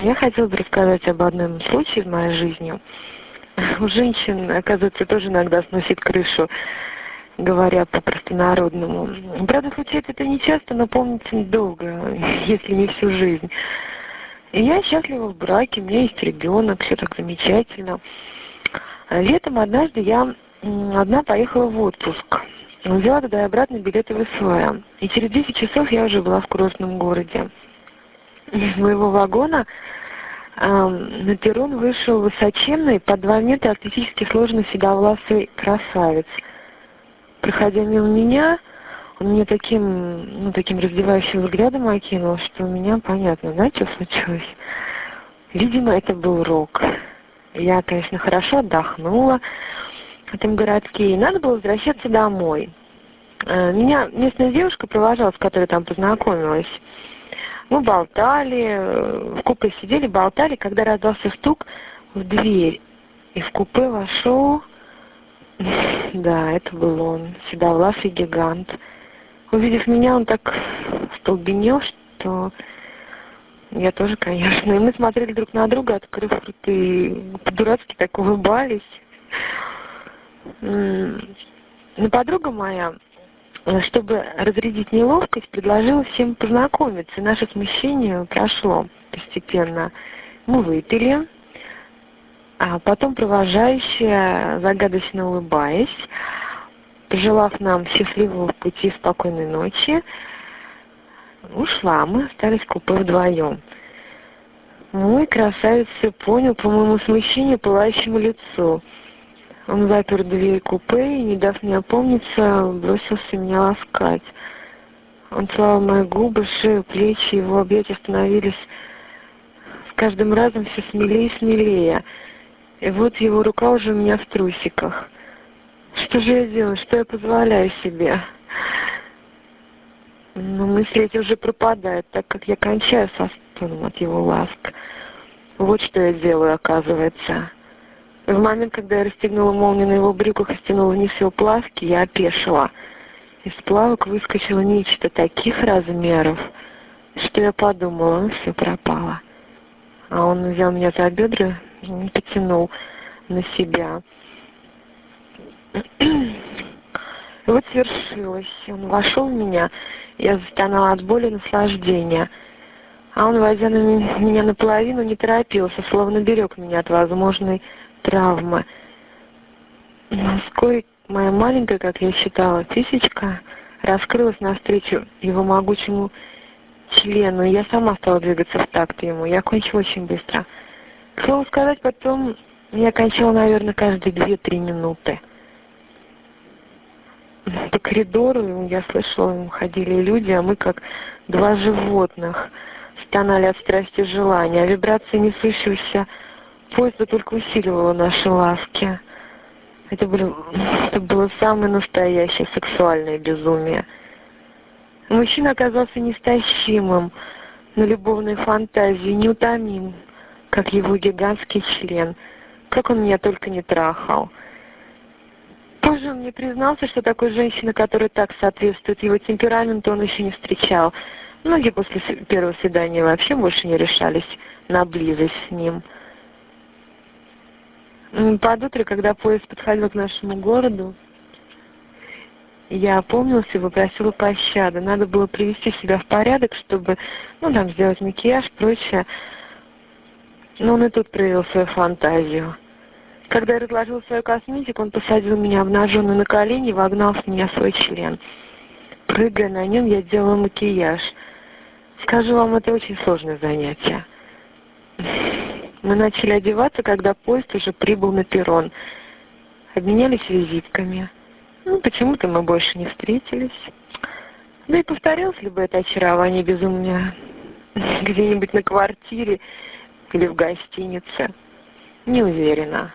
Я хотела бы рассказать об одном случае в моей жизни. У женщин, оказывается, тоже иногда сносит крышу, говоря по-простонародному. Правда, случается это не часто, но помнится долго, если не всю жизнь. И я счастлива в браке, у меня есть ребенок, все так замечательно. Летом однажды я одна поехала в отпуск. Взяла туда и обратно билеты в СВ. И через 10 часов я уже была в курортном городе. Из моего вагона на перрон вышел высоченный, под 2 метра атлетически сложенный седовласый красавец. Проходя мимо меня, он мне таким раздевающим взглядом окинул, что у меня понятно, да, что случилось? Видимо, это был рок. Я, конечно, хорошо отдохнула в этом городке, и надо было возвращаться домой. Меня местная девушка провожала, с которой там познакомилась. Мы болтали, в купе сидели, болтали, когда раздался стук в дверь. И в купе вошел... Да, это был он, седовласый гигант. Увидев меня, он так столбенел, что я тоже, конечно. И мы смотрели друг на друга, открыв рты, и по-дурацки так улыбались. Но подруга моя, чтобы разрядить неловкость, предложила всем познакомиться. И наше смущение прошло постепенно. Мы выпили, а потом провожающая, загадочно улыбаясь, пожелав нам счастливого пути и спокойной ночи, ушла. Мы остались в купе вдвоем. Мой красавец все понял по моему смущению, пылающему лицу. Он запер дверь купе и, не дав мне опомниться, бросился меня ласкать. Он целовал мои губы, шею, плечи, его объятия становились с каждым разом все смелее и смелее. И вот его рука уже у меня в трусиках. Что же я делаю? Что я позволяю себе? Но мысли эти уже пропадают, так как я кончаю со стоном от его ласк. Вот что я делаю, оказывается. В момент, когда я расстегнула молнию на его брюках и стянула вниз его плавки, я опешила. Из плавок выскочило нечто таких размеров, что я подумала, все пропало. А он взял меня за бедра и потянул на себя. И вот свершилось. Он вошел в меня, я застонала от боли и наслаждения. А он, войдя на меня наполовину, не торопился, словно берег меня от возможной травмы. Но вскоре моя маленькая, как я считала, писечка раскрылась навстречу его могучему члену, и я сама стала двигаться в такт ему. Я кончила очень быстро. К слову сказать, потом я кончила, наверное, каждые 2-3 минуты. По коридору я слышала, ходили люди, а мы, как два животных, стонали от страсти и желания. А вибрация несущегося поезда только усиливала наши ласки. Это было самое настоящее сексуальное безумие. Мужчина оказался неистощимым на любовной фантазии, неутомим, как его гигантский член. Как он меня только не трахал. Позже он мне признался, что такой женщины, которая так соответствует его темпераменту, он еще не встречал. Многие после первого свидания вообще больше не решались на близость с ним. Под утро, когда поезд подходил к нашему городу, я опомнилась и попросила пощады. Надо было привести себя в порядок, чтобы, сделать макияж, прочее. Но он и тут проявил свою фантазию. Когда я разложила свою косметику, он посадил меня обнаженную на колени и вогнал в меня свой член. Прыгая на нем, я делала макияж. Скажу вам, это очень сложное занятие. Мы начали одеваться, когда поезд уже прибыл на перрон. Обменялись визитками. Почему-то мы больше не встретились. Да и повторилось ли бы это очарование безумия где-нибудь на квартире или в гостинице? Не уверена.